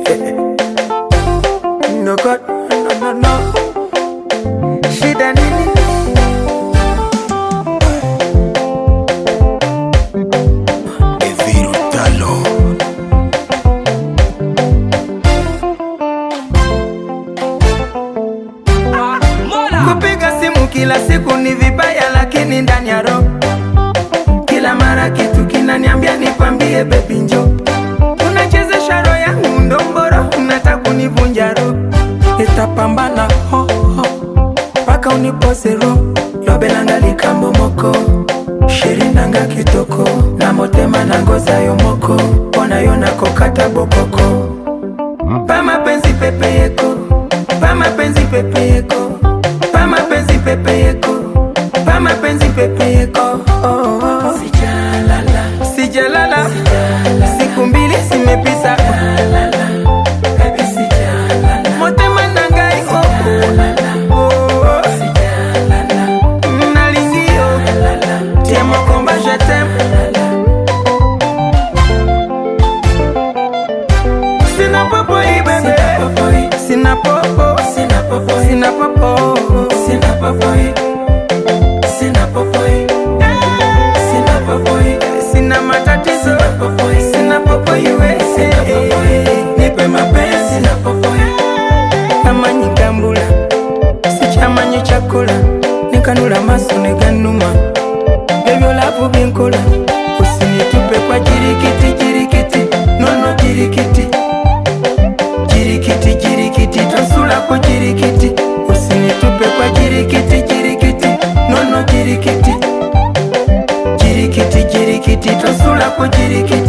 No God, no. Shida nini? Eviro Talo. Kupiga simu kila siku ni vibaya, lakini ndani ya roho kila mara kitu kinaniambia nikwambie baby njoo. Unachezesha roho yangu ndomboro, unataka kunivunja roho. Nitapambana paka unipose roho. Lobelanga likambo moko, shirinanga kitoko, na motema na ngoza yomoko, pona yona kokata bokoko. Pama penzi pepe yeko, pama penzi pepe yeko, pama penzi pepe yeko, pama penzi pepe yeko. Sijalala, siku mbili zimepita. Motema nanga iko nalingio, tiemo komba je t'aime. Sina popo bébé, sina popo, sina popo, sina popo, sina popo, sina popo, sina popo, sina matatizo, sina popo iwe, nipe mapenzi, sina popo. Kama nyikambula, sichamanyi chakula, nikanula maso neganuma, bebyo lafu binkola. Usinitupe kwa jirikiti, nono jirikiti, tosula kwa jirikiti. Usinitupe kwa jirikiti, nono jirikiti, tosula kwa jirikiti.